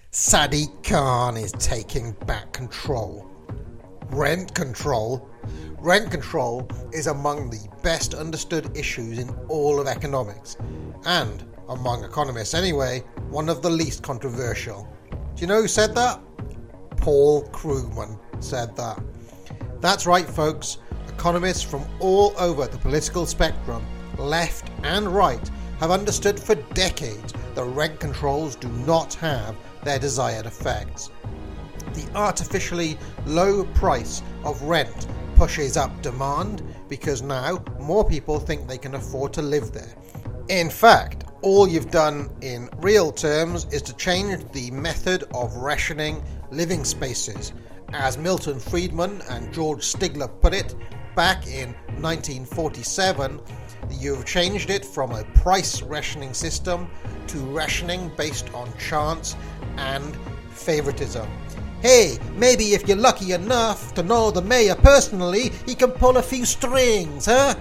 Sadiq Khan is taking back control. Rent control? Rent control is among the best understood issues in all of economics, and, among economists anyway, one of the least controversial. Do you know who said that? Paul Krugman said that. That's right, folks. Economists from all over the political spectrum, left and right, have understood for decades that rent controls do not have their desired effects. The artificially low price of rent pushes up demand because now more people think they can afford to live there. In fact, all you've done in real terms is to change the method of rationing living spaces. As Milton Friedman and George Stigler put it back in 1947, you've changed it from a price rationing system to rationing based on chance and favoritism. Hey, maybe if you're lucky enough to know the mayor personally, he can pull a few strings, huh?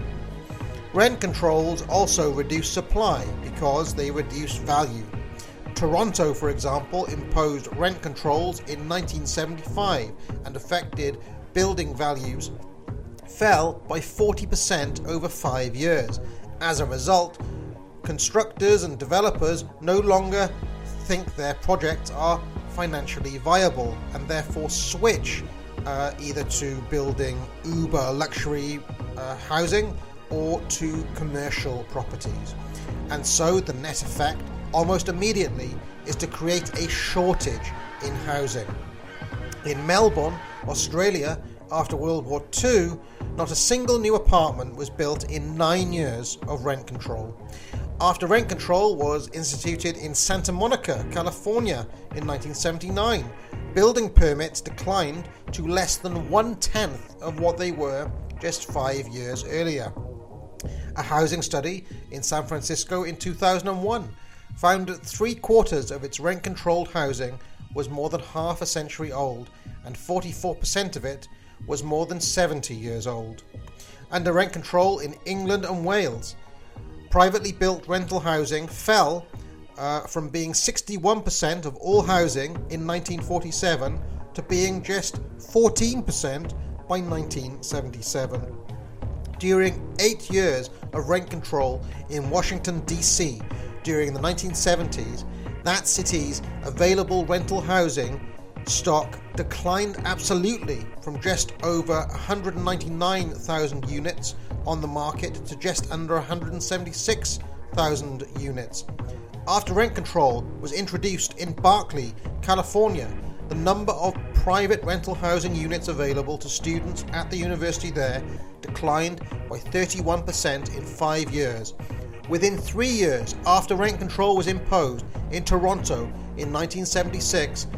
Rent controls also reduce supply because they reduce value. Toronto, for example, imposed rent controls in 1975 and affected building values fell by 40% over 5 years. As a result, constructors and developers no longer think their projects are financially viable and therefore switch either to building uber luxury housing or to commercial properties. And so the net effect almost immediately is to create a shortage in housing. In Melbourne, Australia, after World War II, not a single new apartment was built in 9 years of rent control. After rent control was instituted in Santa Monica, California in 1979, building permits declined to less than 1/10 of what they were just 5 years earlier. A housing study in San Francisco in 2001 found that 3/4 of its rent-controlled housing was more than half a century old, and 44% of it was more than 70 years old. Under rent control in England and Wales, privately built rental housing fell from being 61% of all housing in 1947 to being just 14% by 1977. During 8 years of rent control in Washington, D.C. during the 1970s, that city's available rental housing stock declined absolutely from just over 199,000 units on the market to just under 176,000 units. After rent control was introduced in Berkeley, California, the number of private rental housing units available to students at the university there declined by 31% in 5 years. Within 3 years after rent control was imposed in Toronto in 1976,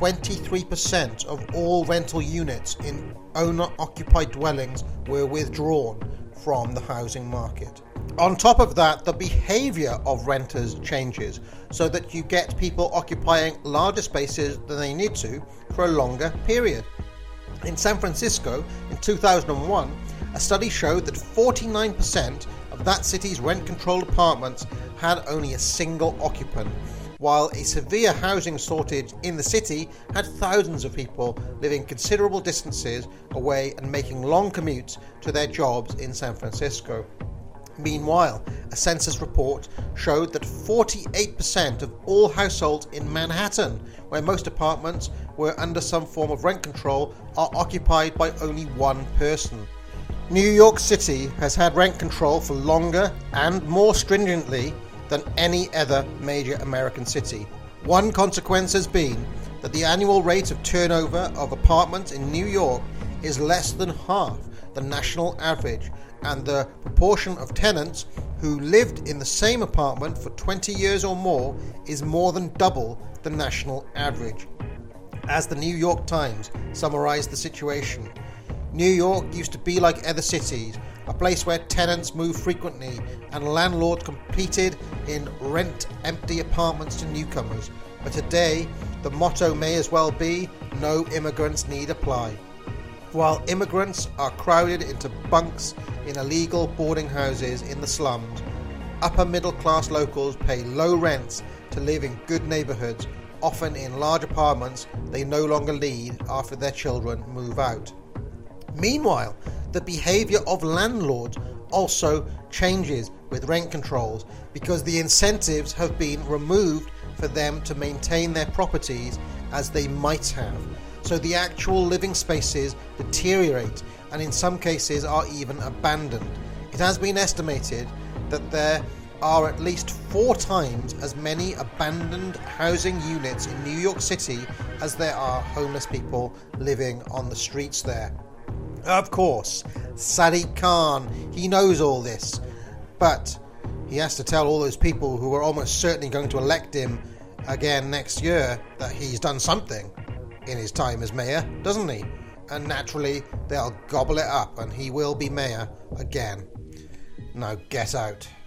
23% of all rental units in owner-occupied dwellings were withdrawn from the housing market. On top of that, the behaviour of renters changes so that you get people occupying larger spaces than they need to for a longer period. In San Francisco in 2001, a study showed that 49% of that city's rent-controlled apartments had only a single occupant, while a severe housing shortage in the city had thousands of people living considerable distances away and making long commutes to their jobs in San Francisco. Meanwhile, a census report showed that 48% of all households in Manhattan, where most apartments were under some form of rent control, are occupied by only one person. New York City has had rent control for longer and more stringently than any other major American city. One consequence has been that the annual rate of turnover of apartments in New York is less than half the national average, and the proportion of tenants who lived in the same apartment for 20 years or more is more than double the national average. As the New York Times summarized the situation, New York used to be like other cities, a place where tenants moved frequently and landlords competed in rent empty apartments to newcomers. But today, the motto may as well be, no immigrants need apply. While immigrants are crowded into bunks in illegal boarding houses in the slums, upper middle class locals pay low rents to live in good neighbourhoods often in large apartments they no longer need after their children move out. Meanwhile, the behaviour of landlords also changes with rent controls because the incentives have been removed for them to maintain their properties as they might have. So the actual living spaces deteriorate and in some cases are even abandoned. It has been estimated that there are at least 4 times as many abandoned housing units in New York City as there are homeless people living on the streets there. Of course, Sadiq Khan, he knows all this, but he has to tell all those people who are almost certainly going to elect him again next year that he's done something in his time as mayor, doesn't he? And naturally, they'll gobble it up and he will be mayor again. Now get out.